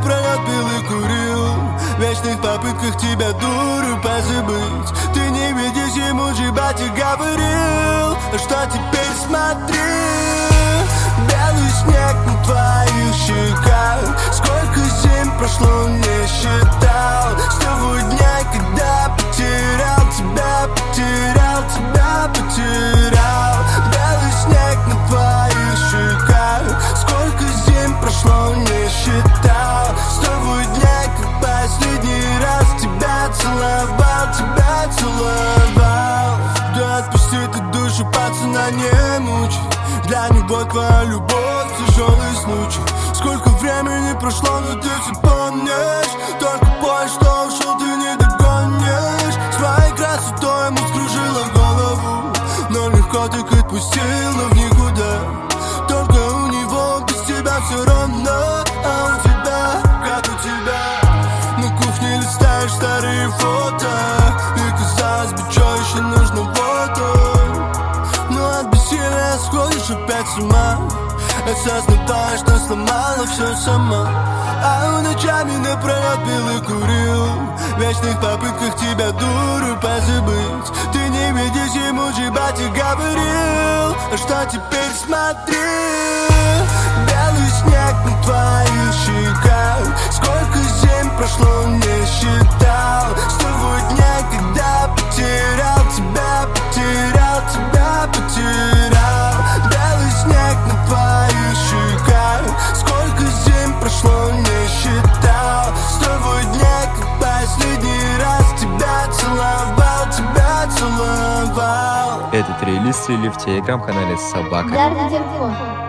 напролёт пил и курил, в вечных попытках тебя, дуру, позабыть. Ты не видишь, ему же батя говорил, что теперь смотри. Белый снег на твоих щеках, сколько зим прошло, не считал. С того дня, когда потерял тебя, потерял тебя, потерял. Белый снег на твоих щеках, сколько зим прошло, не считал. С того дня, как последний раз тебя целовал, тебя целовал. Да отпусти ты душу пацана, не мучай. Для него твоя любовь тяжелый случай. Сколько времени прошло, но ты все помнишь. Только бой, что ушел, ты не догонишь. Своей красотой ему скружила голову, но легко так отпустила в никуда. Только у него без тебя все равно. А у тебя, как у тебя, на кухне листаешь старые фото, и казалось бы, что еще нужно воду. Но от бессилия сходишь опять с ума, осознавая, что сломала все сама. А он ночами напролёт пил и курил, в вечных попытках тебя, дуру, позабыть. Ты не видишь, ему же батя говорил, что теперь смотри. Белый снег на твоих щеках, сколько зим прошло, не считал. С того дня, когда потерял тебя, потерял тебя, потерял. Белый снег на твоих щеках, сколько зим прошло, не считал. С того дня, как последний раз тебя целовал, тебя целовал. Этот релиз слили в телеграм-канале Собака. Дарья Дерко.